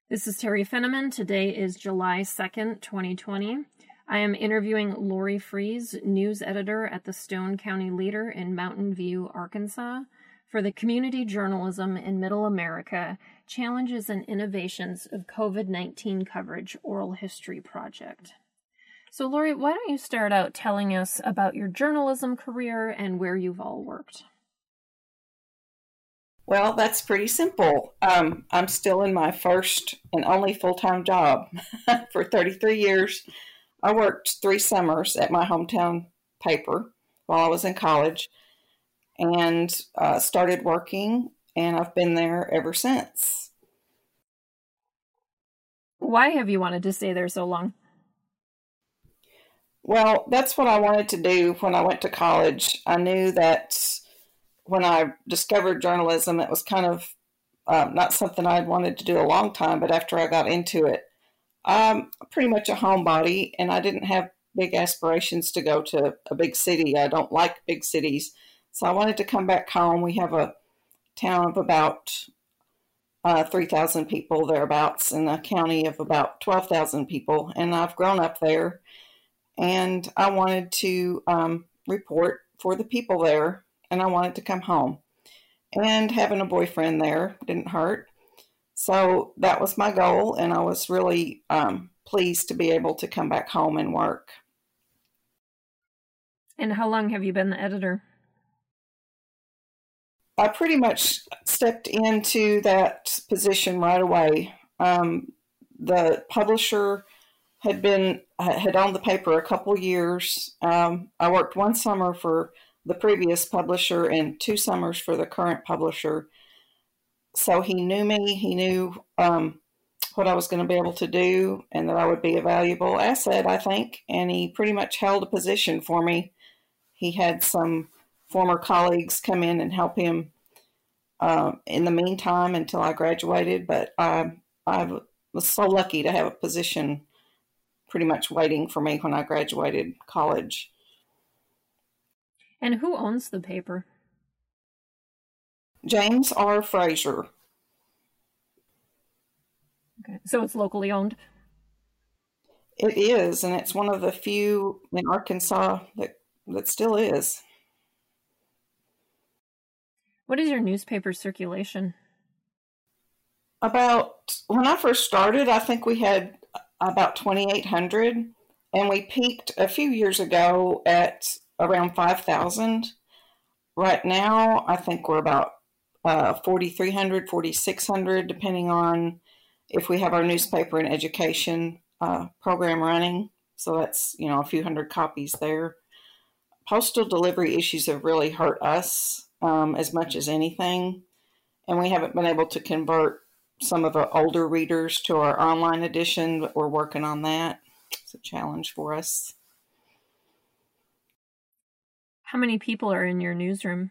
This is Terry Fenneman. Today is July 2nd, 2020. I am interviewing Lori Fries, news editor at the Stone County Leader in Mountain View, Arkansas, for the Community Journalism in Middle America Challenges and Innovations of COVID-19 Coverage Oral History Project. So, Lori, why don't you start out telling us about your journalism career and where you've all worked? Well, that's pretty simple. I'm still in my first and only full-time job for 33 years. I worked 3 summers at my hometown paper while I was in college and started working, and I've been there ever since. Why have you wanted to stay there so long? Well, that's what I wanted to do when I went to college. I knew that when I discovered journalism, it was kind of not something I'd wanted to do a long time, but after I got into it, I'm pretty much a homebody, and I didn't have big aspirations to go to a big city. I don't like big cities, so I wanted to come back home. We have a town of about 3,000 people thereabouts, in a county of about 12,000 people, and I've grown up there, and I wanted to report for the people there. And I wanted to come home, and having a boyfriend there didn't hurt. So that was my goal, and I was really pleased to be able to come back home and work. And how long have you been the editor? I pretty much stepped into that position right away. The publisher had owned the paper a couple years. I worked 1 summer for the previous publisher and 2 summers for the current publisher. So he knew me, he knew what I was going to be able to do, and that I would be a valuable asset, I think, and he pretty much held a position for me. He had some former colleagues come in and help him in the meantime until I graduated, but I was so lucky to have a position pretty much waiting for me when I graduated college. And who owns the paper? James R. Frazier. Okay. So it's locally owned? It is, and it's one of the few in Arkansas that still is. What is your newspaper circulation? When I first started, I think we had about 2,800, and we peaked a few years ago at around 5,000. Right now, I think we're about 4,300, 4,600, depending on if we have our newspaper and education program running. So that's, a few hundred copies there. Postal delivery issues have really hurt us as much as anything. And we haven't been able to convert some of the older readers to our online edition, but we're working on that. It's a challenge for us. How many people are in your newsroom?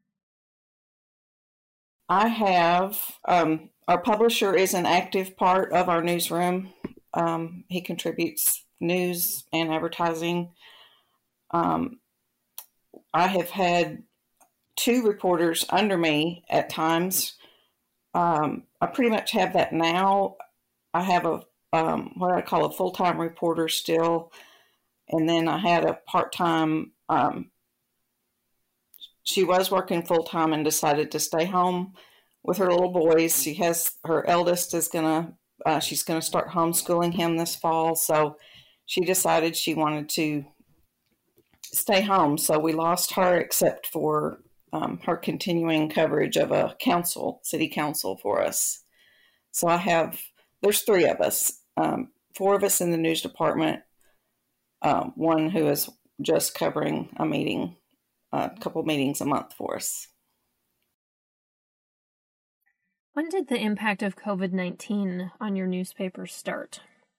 I have, our publisher is an active part of our newsroom. He contributes news and advertising. I have had 2 reporters under me at times. I pretty much have that now. I have what I call a full-time reporter still, and then I had a part-time. She was working full-time and decided to stay home with her little boys. Her eldest is she's gonna start homeschooling him this fall, so she decided she wanted to stay home. So we lost her, except for her continuing coverage of a city council for us. So there's 3 of us, 4 of us in the news department, 1 who is just covering a couple meetings a month for us. When did the impact of COVID-19 on your newspaper start?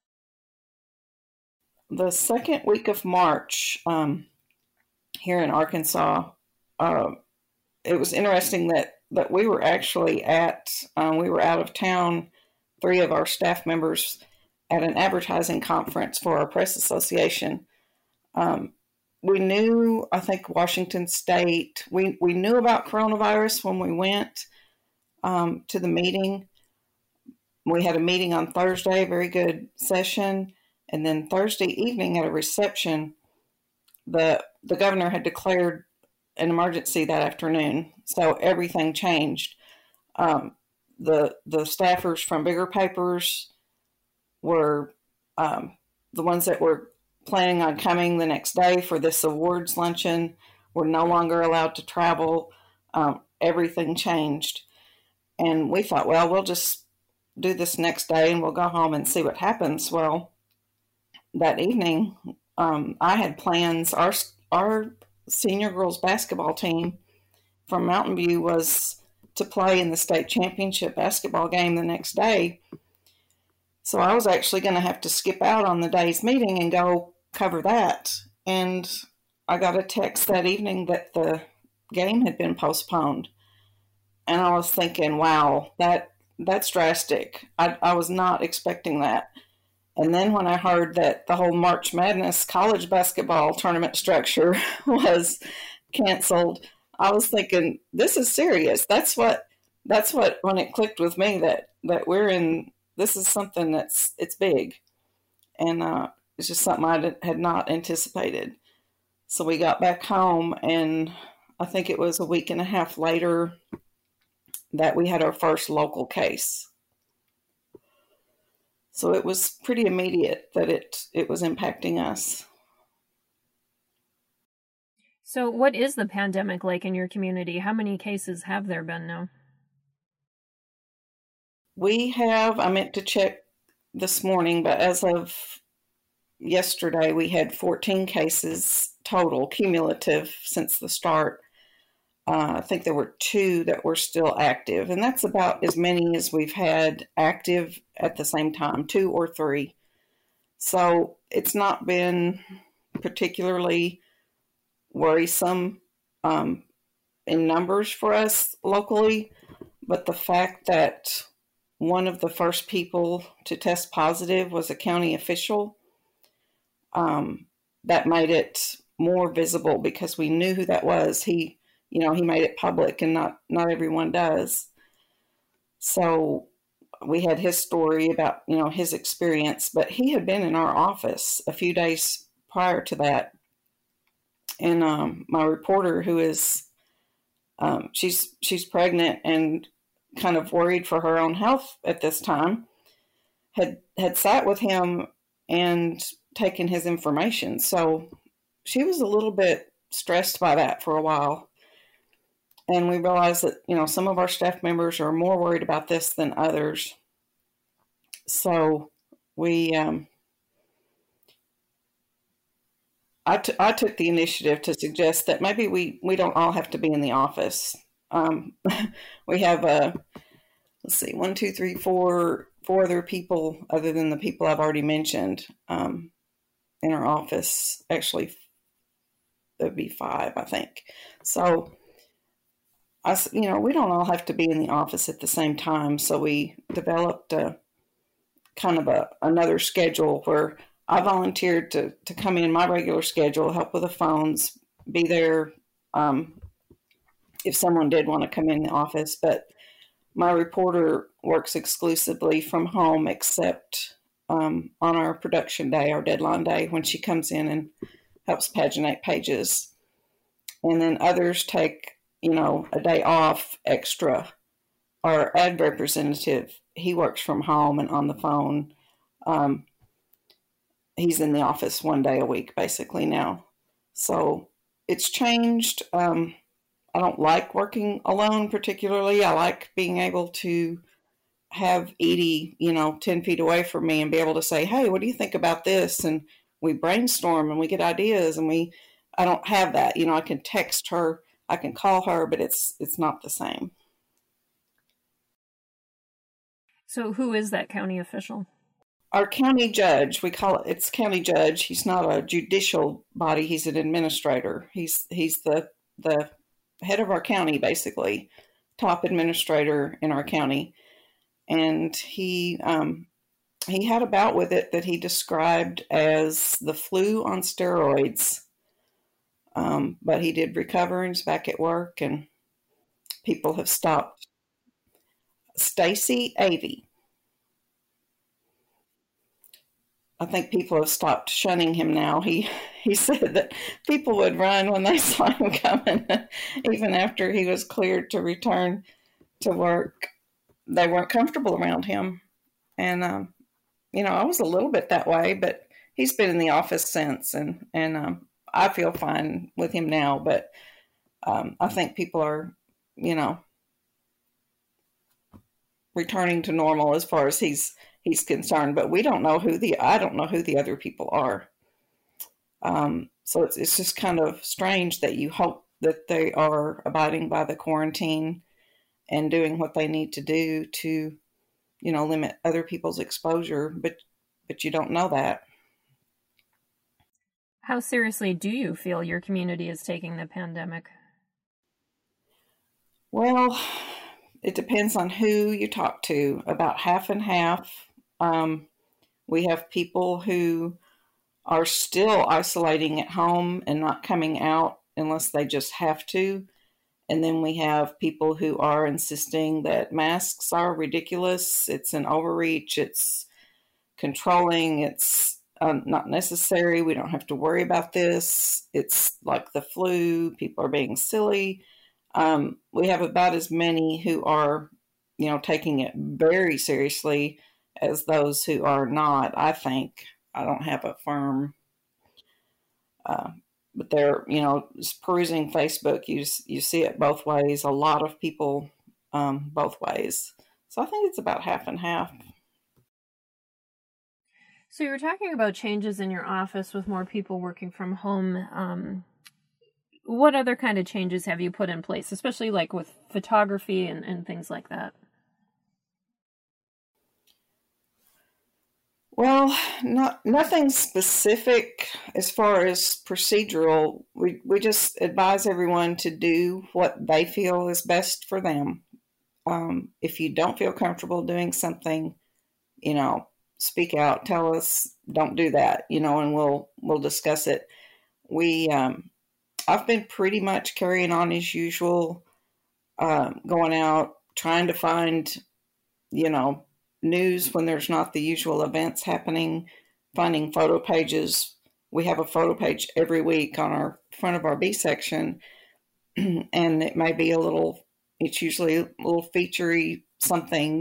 The second week of March here in Arkansas. It was interesting that we were actually we were out of town, 3 of our staff members, at an advertising conference for our press association. We knew, I think, Washington State, we knew about coronavirus when we went to the meeting, we had a meeting on Thursday, very good session. And then Thursday evening at a reception, the governor had declared an emergency that afternoon. So everything changed. The staffers from bigger papers were the ones that were planning on coming the next day for this awards luncheon were no longer allowed to travel. Everything changed. And we thought, well, we'll just do this next day and we'll go home and see what happens. Well, that evening, I had plans. Our senior girls basketball team from Mountain View was to play in the state championship basketball game the next day. So I was actually going to have to skip out on the day's meeting and go cover that. And I got a text that evening that the game had been postponed. And I was thinking, wow, that's drastic. I was not expecting that. And then when I heard that the whole March Madness college basketball tournament structure was canceled, I was thinking, this is serious. That's what when it clicked with me that we're in, this is something it's big. And it's just something I had not anticipated. So we got back home, and I think it was a week and a half later that we had our first local case. So it was pretty immediate that it was impacting us. So what is the pandemic like in your community? How many cases have there been now? We have, I meant to check this morning, but as of yesterday, we had 14 cases total, cumulative, since the start. I think there were 2 that were still active, and that's about as many as we've had active at the same time, 2 or 3. So it's not been particularly worrisome in numbers for us locally, but the fact that one of the first people to test positive was a county official, that made it more visible because we knew who that was. He made it public, and not everyone does. So we had his story about, his experience, but he had been in our office a few days prior to that. And my reporter, who is, she's pregnant and kind of worried for her own health at this time, had sat with him and taken his information. So she was a little bit stressed by that for a while. And we realized that, some of our staff members are more worried about this than others. So I took the initiative to suggest that maybe we don't all have to be in the office. We have, let's see, 1, 2, 3, 4 other people other than the people I've already mentioned in our office. Actually, there'd be 5, I think. So we don't all have to be in the office at the same time. So we developed another schedule where I volunteered to come in my regular schedule, help with the phones, be there if someone did want to come in the office. But my reporter works exclusively from home, except on our production day, our deadline day, when she comes in and helps paginate pages. And then others take a day off extra. Our ad representative, he works from home and on the phone. He's in the office 1 day a week, basically, now. So it's changed. I don't like working alone particularly. I like being able to have Edie, 10 feet away from me and be able to say, hey, what do you think about this? And we brainstorm and we get ideas, and I don't have that. I can text her, I can call her, but it's not the same. So who is that county official? Our county judge, it's county judge. He's not a judicial body. He's an administrator. He's the head of our county, basically, top administrator in our county. And he had a bout with it that he described as the flu on steroids. But he did recover and is back at work, and people have stopped. Stacy Avey. I think people have stopped shunning him now. He said that people would run when they saw him coming, even after he was cleared to return to work. They weren't comfortable around him, and I was a little bit that way, but he's been in the office since, and I feel fine with him now. But I think people are, returning to normal as far as he's concerned. But I don't know who the other people are. So it's just kind of strange that you hope that they are abiding by the quarantine and doing what they need to do to, limit other people's exposure, but you don't know that. How seriously do you feel your community is taking the pandemic? Well, it depends on who you talk to. About half and half. We have people who are still isolating at home and not coming out unless they just have to. And then we have people who are insisting that masks are ridiculous. It's an overreach. It's controlling. It's not necessary. We don't have to worry about this. It's like the flu. People are being silly. We have about as many who are, taking it very seriously as those who are not, I think. I don't have a firm, but they're, just perusing Facebook, you see it both ways. A lot of people both ways. So I think it's about half and half. So you were talking about changes in your office with more people working from home. What other kind of changes have you put in place, especially like with photography and things like that? Well, nothing specific as far as procedural. We just advise everyone to do what they feel is best for them. If you don't feel comfortable doing something, speak out, tell us, don't do that, and we'll discuss it. I've been pretty much carrying on as usual, going out, trying to find, news when there's not the usual events happening, finding photo pages. We have a photo page every week on our front of our B section, and it may be it's usually a little featurey something,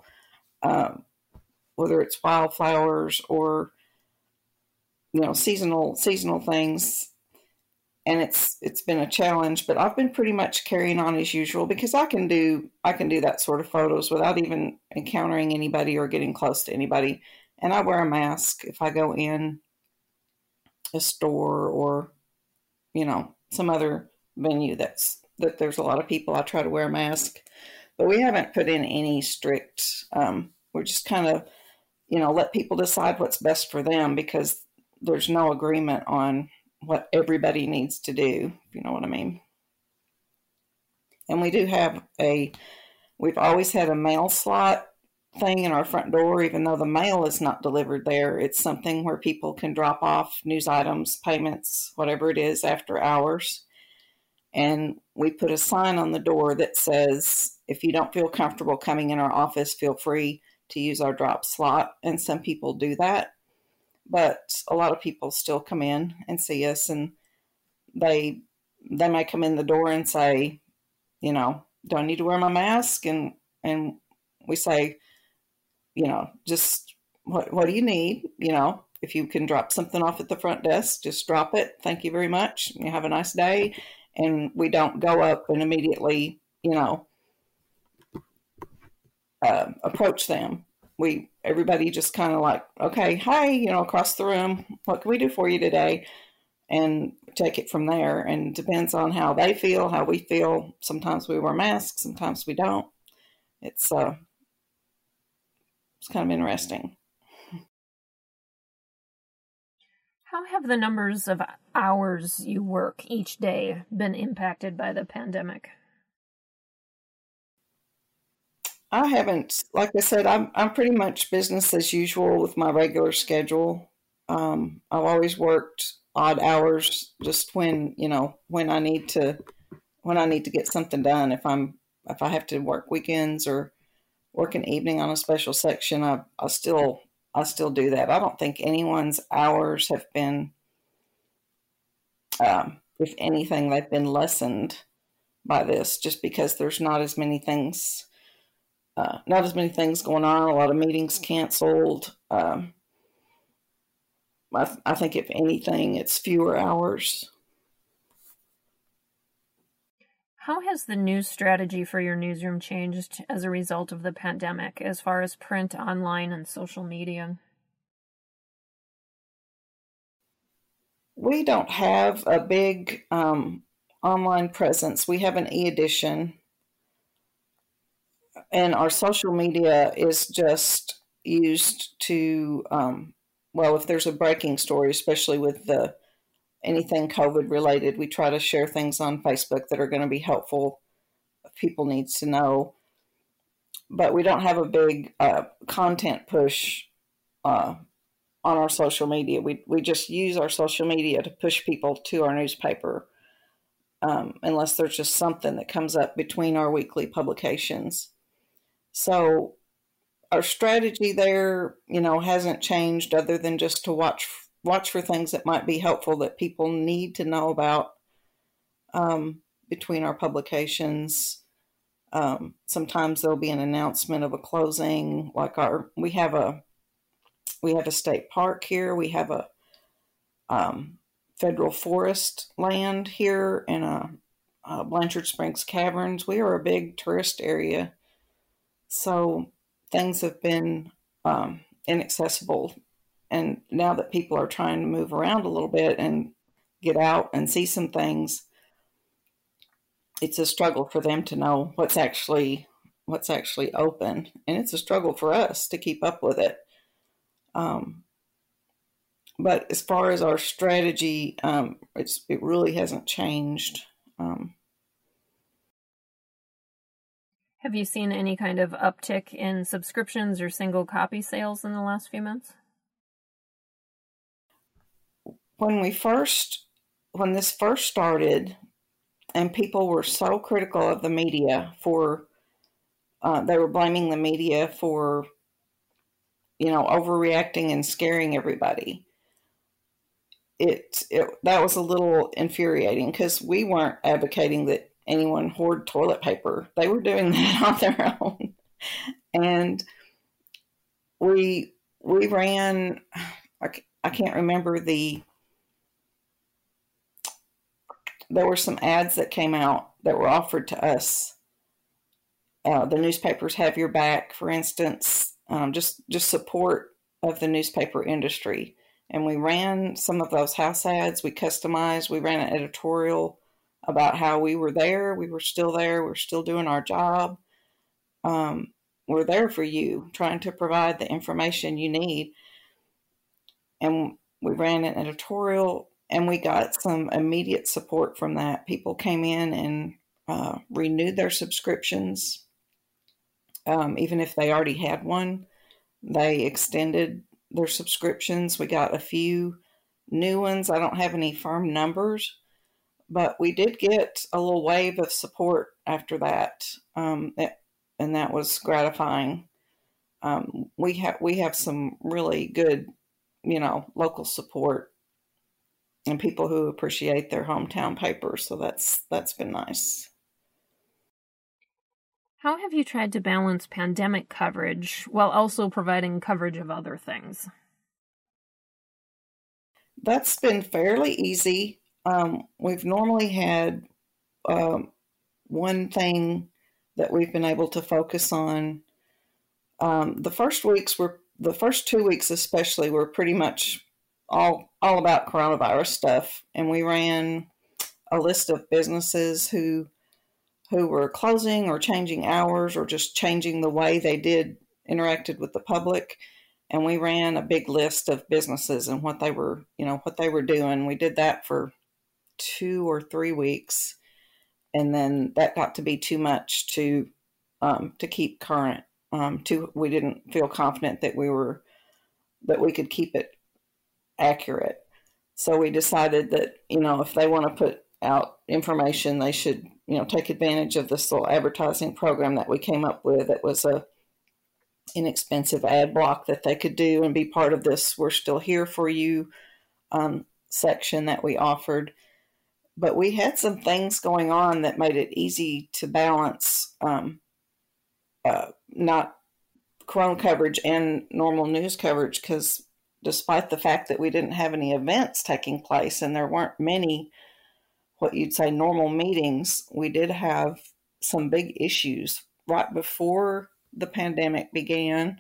whether it's wildflowers or, seasonal things. And it's been a challenge, but I've been pretty much carrying on as usual because I can do that sort of photos without even encountering anybody or getting close to anybody. And I wear a mask if I go in a store or, some other venue that there's a lot of people. I try to wear a mask, but we haven't put in any strict. We're just kind of, let people decide what's best for them because there's no agreement on what everybody needs to do, if you know what I mean. And we do have we've always had a mail slot thing in our front door, even though the mail is not delivered there. It's something where people can drop off news items, payments, whatever it is after hours. And we put a sign on the door that says, if you don't feel comfortable coming in our office, feel free to use our drop slot. And some people do that. But a lot of people still come in and see us, and they may come in the door and say, do I need to wear my mask? And we say, just what do you need? If you can drop something off at the front desk, just drop it. Thank you very much. You have a nice day. And we don't go up and immediately, approach them. Everybody just kind of like, okay, hi, across the room, what can we do for you today? And take it from there. And it depends on how they feel, how we feel. Sometimes we wear masks, sometimes we don't. It's kind of interesting. How have the numbers of hours you work each day been impacted by the pandemic? I haven't, like I said, I'm pretty much business as usual with my regular schedule. I've always worked odd hours, just when I need to get something done. If I have to work weekends or work an evening on a special section, I still I still do that. I don't think anyone's hours have been, if anything, they've been lessened by this, just because there's not as many things going on. A lot of meetings canceled. I think if anything, it's fewer hours. How has the news strategy for your newsroom changed as a result of the pandemic, as far as print, online, and social media? We don't have a big online presence. We have an e-edition, and our social media is just used to, well, if there's a breaking story, especially with anything COVID related, we try to share things on Facebook that are going to be helpful if people need to know. But we don't have a big content push on our social media. We just use our social media to push people to our newspaper, unless there's just something that comes up between our weekly publications. So our strategy there, hasn't changed, other than just to watch for things that might be helpful that people need to know about between our publications. Sometimes there'll be an announcement of a closing, like we have a state park here. We have a federal forest land here in Blanchard Springs Caverns. We are a big tourist area, so things have been inaccessible. And now that people are trying to move around a little bit and get out and see some things, it's a struggle for them to know what's actually open, and it's a struggle for us to keep up with it. But as far as our strategy, it really hasn't changed. Have you seen any kind of uptick in subscriptions or single copy sales in the last few months? When this first started, and people were so critical of the media for, they were blaming the media for, overreacting and scaring everybody. That was a little infuriating, because we weren't advocating that anyone hoard toilet paper. They were doing that on their own. And we ran, I can't remember there were some ads that came out that were offered to us. The newspapers have your back, for instance, just support of the newspaper industry. And we ran some of those house ads. We customized, we ran an editorial about how we were there. We were still there. We're still doing our job. We're there for you, trying to provide the information you need. And we ran an editorial, and we got some immediate support from that. People came in and renewed their subscriptions. Even if they already had one, they extended their subscriptions. We got a few new ones. I don't have any firm numbers, but we did get a little wave of support after that, and that was gratifying. We have some really good, local support and people who appreciate their hometown paper. So that's been nice. How have you tried to balance pandemic coverage while also providing coverage of other things? That's been fairly easy. We've normally had one thing that we've been able to focus on. The first 2 weeks especially were pretty much all about coronavirus stuff, and we ran a list of businesses who were closing or changing hours or just changing the way they interacted with the public. And we ran a big list of businesses and what they were doing. We did that for 2 or 3 weeks. And then that got to be too much to keep current. We didn't feel confident that we could keep it accurate. So we decided that, if they want to put out information, they should, take advantage of this little advertising program that we came up with. It was a inexpensive ad block that they could do and be part of this "We're Still Here for You" section that we offered. But we had some things going on that made it easy to balance not Corona coverage and normal news coverage, because despite the fact that we didn't have any events taking place and there weren't many what you'd say normal meetings, we did have some big issues. Right before the pandemic began,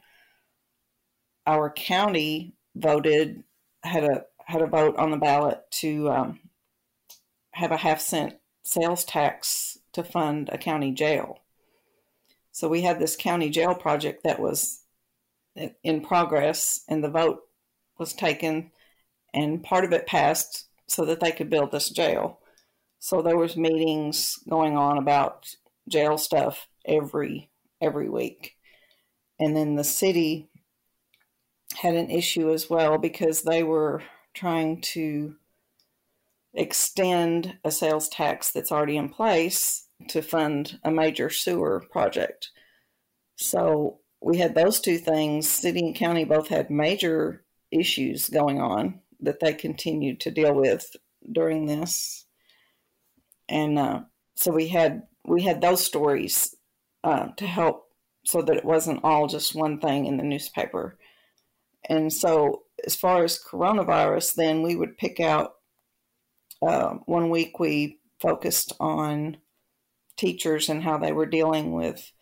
our county had a vote on the ballot to have a half-cent sales tax to fund a county jail. So we had this county jail project that was in progress, and the vote was taken, and part of it passed so that they could build this jail. So there was meetings going on about jail stuff every week. And then the city had an issue as well, because they were trying to extend a sales tax that's already in place to fund a major sewer project. So we had those two things. City and county both had major issues going on that they continued to deal with during this. And so we had those stories to help, so that it wasn't all just one thing in the newspaper. And so as far as coronavirus, then we would pick out, one week we focused on teachers and how they were dealing with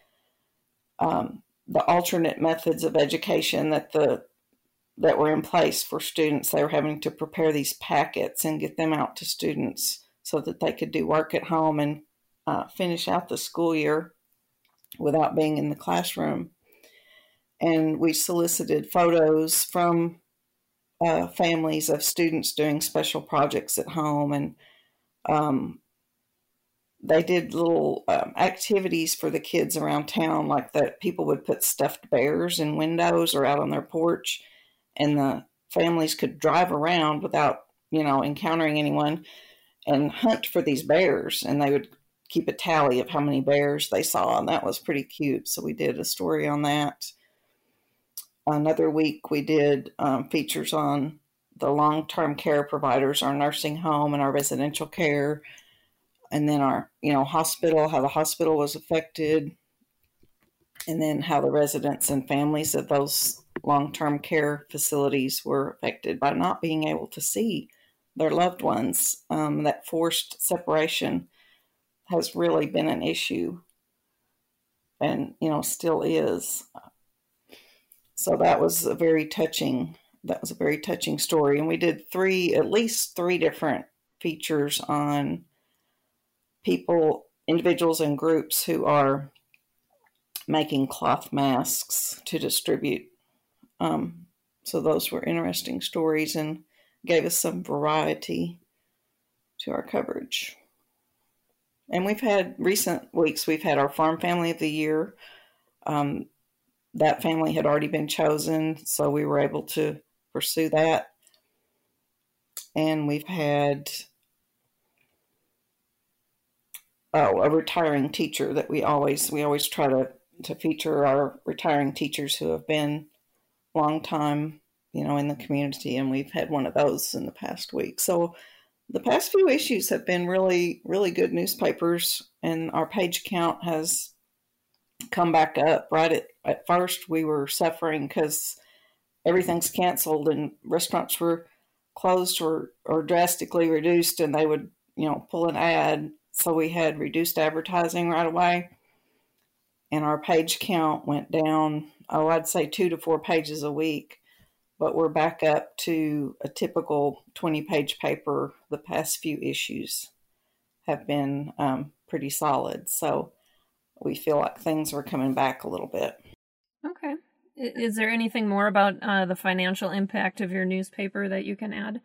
the alternate methods of education that were in place for students. They were having to prepare these packets and get them out to students so that they could do work at home and finish out the school year without being in the classroom. And we solicited photos from families of students doing special projects at home, and they did little activities for the kids around town, like that people would put stuffed bears in windows or out on their porch, and the families could drive around without, encountering anyone and hunt for these bears, and they would keep a tally of how many bears they saw, and that was pretty cute. So we did a story on that. Another week we did features on the long-term care providers, our nursing home and our residential care, and then our, hospital, how the hospital was affected, and then how the residents and families of those long-term care facilities were affected by not being able to see their loved ones. That forced separation has really been an issue, and, still is. So that was a very touching story. And we did at least three different features on individuals and groups who are making cloth masks to distribute. So those were interesting stories and gave us some variety to our coverage. And recent weeks, we've had our Farm Family of the Year. That family had already been chosen, so we were able to pursue that. And we've had a retiring teacher that we always try to feature our retiring teachers who have been long time, in the community, and we've had one of those in the past week. So the past few issues have been really, really good newspapers, and our page count has come back up. Right at first we were suffering because everything's canceled and restaurants were closed or drastically reduced, and they would pull an ad, so we had reduced advertising right away, and our page count went down, I'd say 2 to 4 pages a week, but we're back up to a typical 20-page paper. The past few issues have been pretty solid, so we feel like things are coming back a little bit. Okay. Is there anything more about the financial impact of your newspaper that you can add?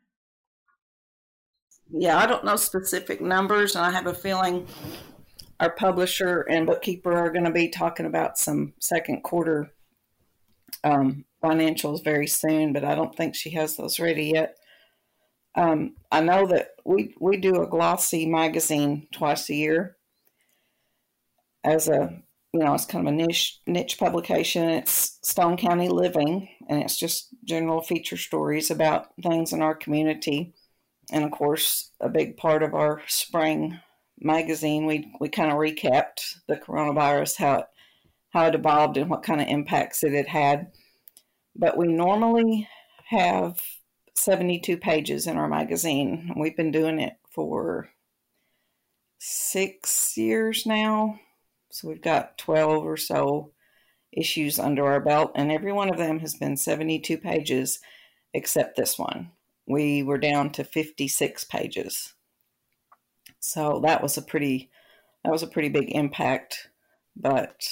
Yeah, I don't know specific numbers, and I have a feeling our publisher and bookkeeper are going to be talking about some second quarter financials very soon, but I don't think she has those ready yet. I know that we do a glossy magazine twice a year as a it's kind of a niche publication. It's Stone County Living, and it's just general feature stories about things in our community. And of course, a big part of our spring magazine, we kind of recapped the coronavirus, how it evolved and what kind of impacts it had had. But we normally have 72 pages in our magazine. We've been doing it for 6 years now. So we've got 12 or so issues under our belt, and every one of them has been 72 pages except this one. We were down to 56 pages. So that was a pretty big impact, but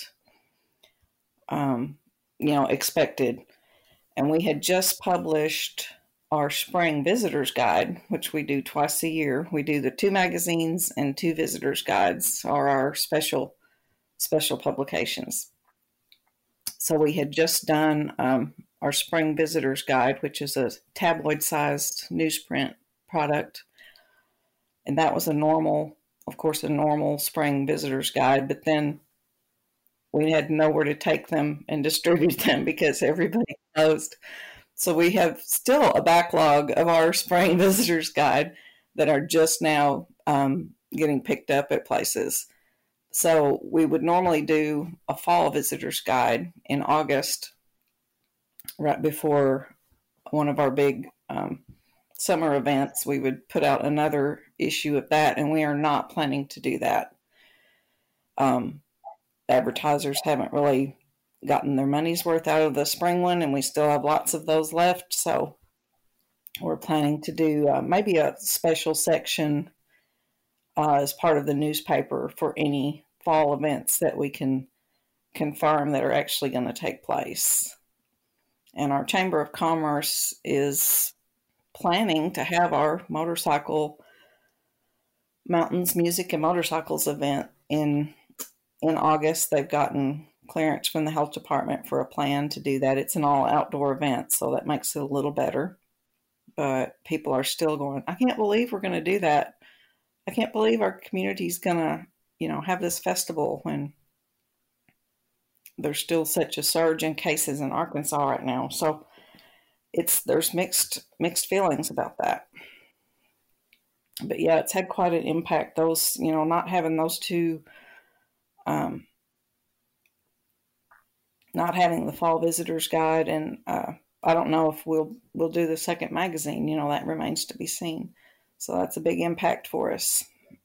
expected. And we had just published our spring visitors guide, which we do twice a year. We do the 2 magazines, and 2 visitors guides are our special publications. So we had just done our spring visitors guide, which is a tabloid-sized newsprint product. And that was a normal spring visitors guide, but then we had nowhere to take them and distribute them because everybody closed. So we have still a backlog of our spring visitors guide that are just now getting picked up at places. So we would normally do a fall visitors guide in August, right before one of our big summer events. We would put out another issue of that, and we are not planning to do that. Advertisers haven't really gotten their money's worth out of the spring one, and we still have lots of those left. So we're planning to do maybe a special section as part of the newspaper for any fall events that we can confirm that are actually going to take place. And our Chamber of Commerce is planning to have our Mountains Music and Motorcycles event in August. They've gotten clearance from the health department for a plan to do that. It's an all outdoor event, so that makes it a little better. But people are still going, I can't believe we're going to do that. I can't believe our community's going to, have this festival when there's still such a surge in cases in Arkansas right now. So there's mixed feelings about that. But yeah, it's had quite an impact. Those, not having those 2, not having the fall visitors guide, and I don't know if we'll do the second magazine. That remains to be seen. So that's a big impact for us.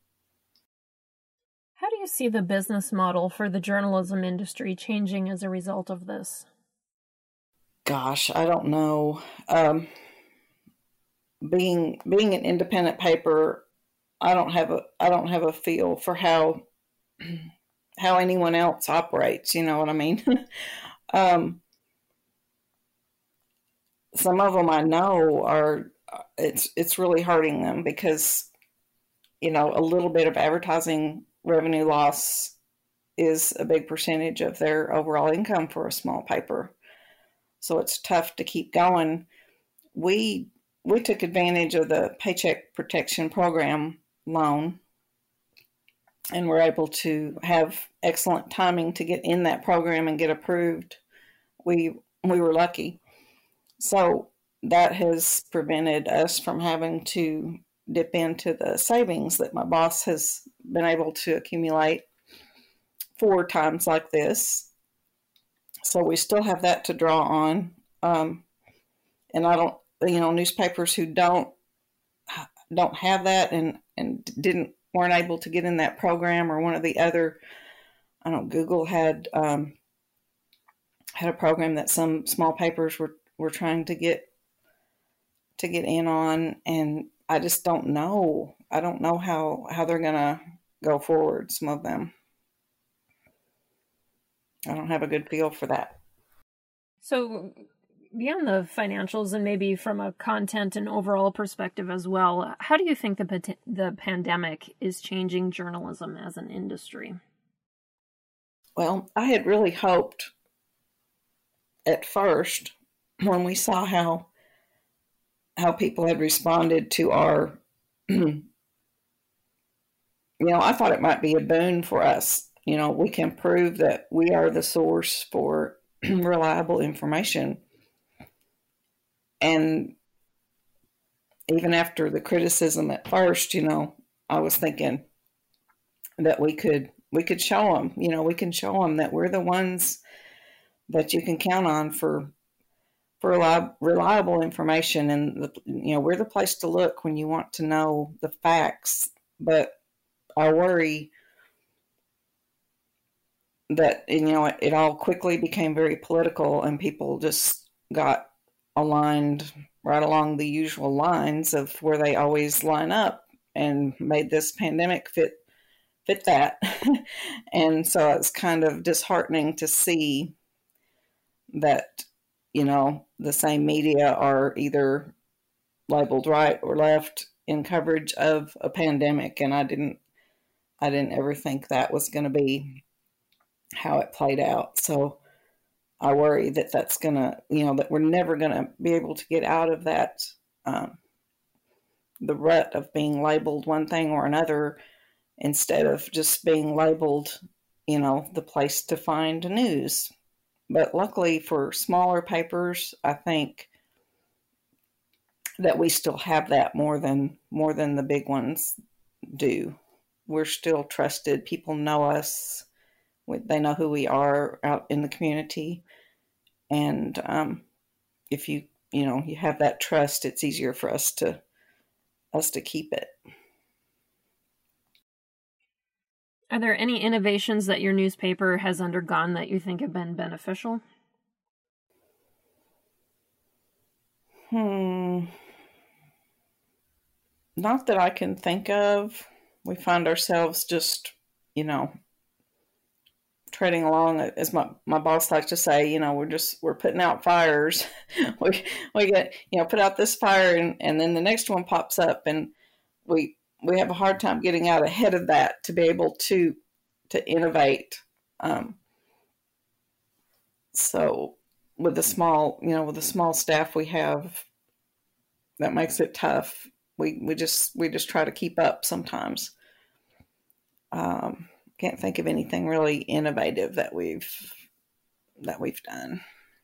How do you see the business model for the journalism industry changing as a result of this? Gosh, I don't know. Being an independent paper, I don't have a feel for how anyone else operates. You know what I mean? Some of them I know are. It's really hurting them because, a little bit of advertising revenue loss is a big percentage of their overall income for a small paper. So it's tough to keep going. We took advantage of the Paycheck Protection Program loan, and we're able to have excellent timing to get in that program and get approved. We were lucky. So that has prevented us from having to dip into the savings that my boss has been able to accumulate for times like this. So we still have that to draw on. And I don't, newspapers who don't have that and weren't able to get in that program, or one of the other, Google had a program that some small papers were trying to get in on, and I just don't know. I don't know how they're going to go forward, some of them. I don't have a good feel for that. So beyond the financials and maybe from a content and overall perspective as well, how do you think the pandemic is changing journalism as an industry? Well, I had really hoped at first, when we saw how people had responded to our, I thought it might be a boon for us. we can prove that we are the source for reliable information. And even after the criticism at first, I was thinking that we could show them, we can show them that we're the ones that you can count on for reliable information, and we're the place to look when you want to know the facts. But I worry that it all quickly became very political, and people just got aligned right along the usual lines of where they always line up, and made this pandemic fit that. And so it's kind of disheartening to see that the same media are either labeled right or left in coverage of a pandemic, and I didn't ever think that was going to be how it played out. So I worry that that's going to, that we're never going to be able to get out of that, the rut of being labeled one thing or another, instead of just being labeled, the place to find news. But luckily for smaller papers, I think that we still have that more than the big ones do. We're still trusted. People know us. They know who we are out in the community. And if you have that trust, it's easier for us to keep it. Are there any innovations that your newspaper has undergone that you think have been beneficial? Not that I can think of. We find ourselves just, treading along, as my boss likes to say, we're putting out fires. we get, put out this fire, and then the next one pops up, and we have a hard time getting out ahead of that to be able to innovate. So with the small staff we have, that makes it tough. We just try to keep up sometimes. Can't think of anything really innovative that we've done.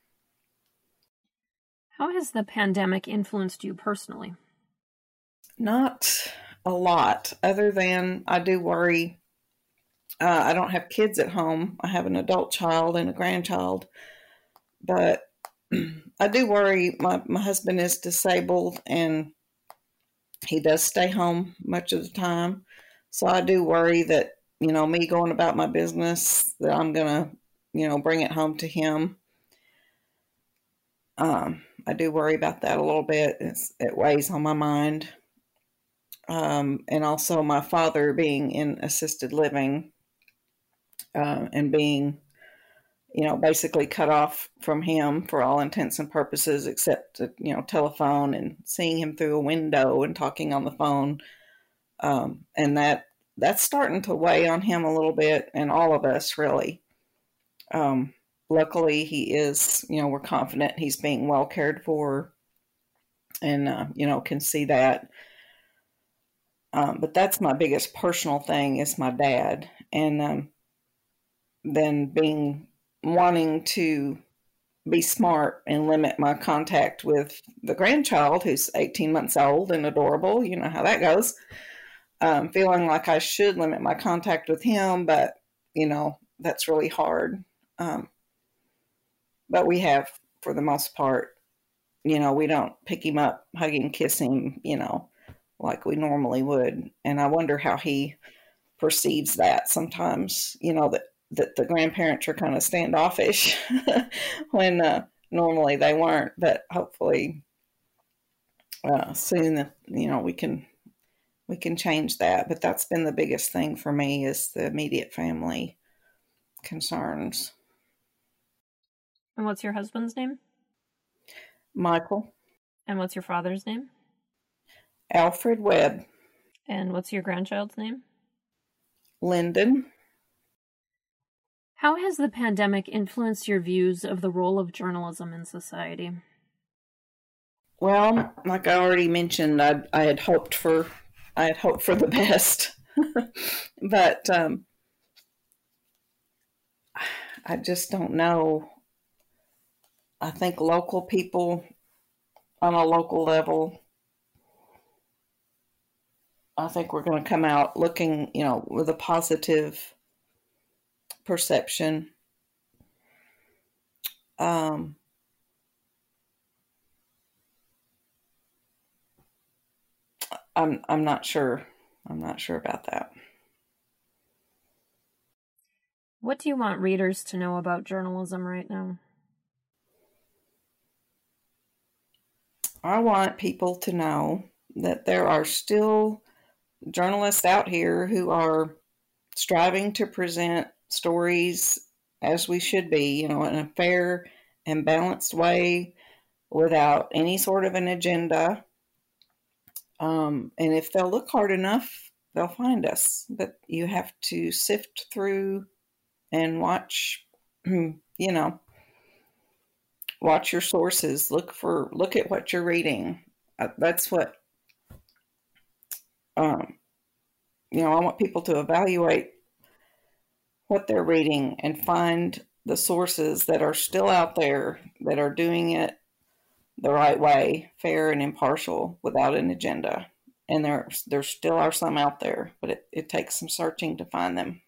How has the pandemic influenced you personally? Not a lot, other than I do worry. I don't have kids at home. I have an adult child and a grandchild, but I do worry. My husband is disabled, and he does stay home much of the time. So I do worry that, me going about my business, that I'm going to, bring it home to him. I do worry about that a little bit. It weighs on my mind. And also my father being in assisted living, and being, basically cut off from him for all intents and purposes, except, telephone and seeing him through a window and talking on the phone. And that's starting to weigh on him a little bit, and all of us really. Luckily he is, we're confident he's being well cared for, and, can see that. But that's my biggest personal thing, is my dad. And then wanting to be smart and limit my contact with the grandchild, who's 18 months old and adorable. You know how that goes. Feeling like I should limit my contact with him, but, that's really hard. But we have, for the most part, we don't pick him up, hug him, kiss him, like we normally would. And I wonder how he perceives that sometimes, that the grandparents are kind of standoffish when normally they weren't. But hopefully soon, we can change that. But that's been the biggest thing for me, is the immediate family concerns. And what's your husband's name? Michael. And what's your father's name? Alfred Webb. And what's your grandchild's name? Lyndon. How has the pandemic influenced your views of the role of journalism in society? Well, like I already mentioned, I had hoped for the best, but I just don't know. I think local people on a local level, I think we're going to come out looking, with a positive perception. Um, I'm not sure. I'm not sure about that. What do you want readers to know about journalism right now? I want people to know that there are still journalists out here who are striving to present stories as we should be, in a fair and balanced way without any sort of an agenda. And if they'll look hard enough, they'll find us. But you have to sift through and watch, watch your sources. Look at what you're reading. That's what, I want people to evaluate what they're reading and find the sources that are still out there that are doing it the right way, fair and impartial, without an agenda. And there still are some out there, but it takes some searching to find them.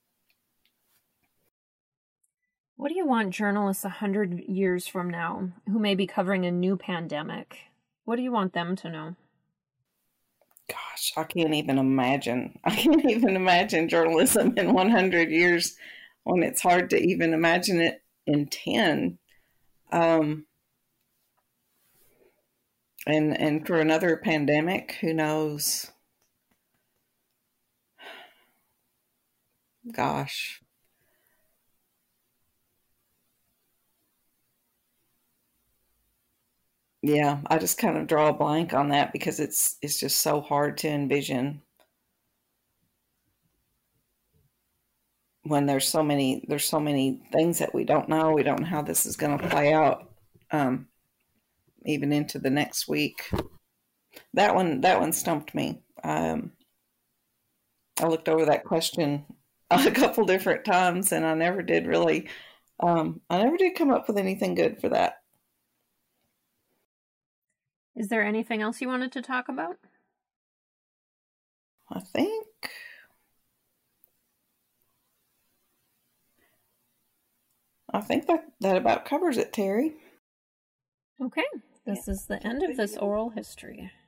What do you want journalists 100 years from now who may be covering a new pandemic? What do you want them to know? Gosh, I can't even imagine. I can't even imagine journalism in 100 years when it's hard to even imagine it in 10. And for another pandemic, who knows? Gosh. Yeah, I just kind of draw a blank on that because it's just so hard to envision when there's so many things that we don't know. We don't know how this is going to play out, even into the next week. That one stumped me. I looked over that question a couple different times, and I never did really. I never did come up with anything good for that. Is there anything else you wanted to talk about? I think that about covers it, Terry. Okay, this is the end of this oral history.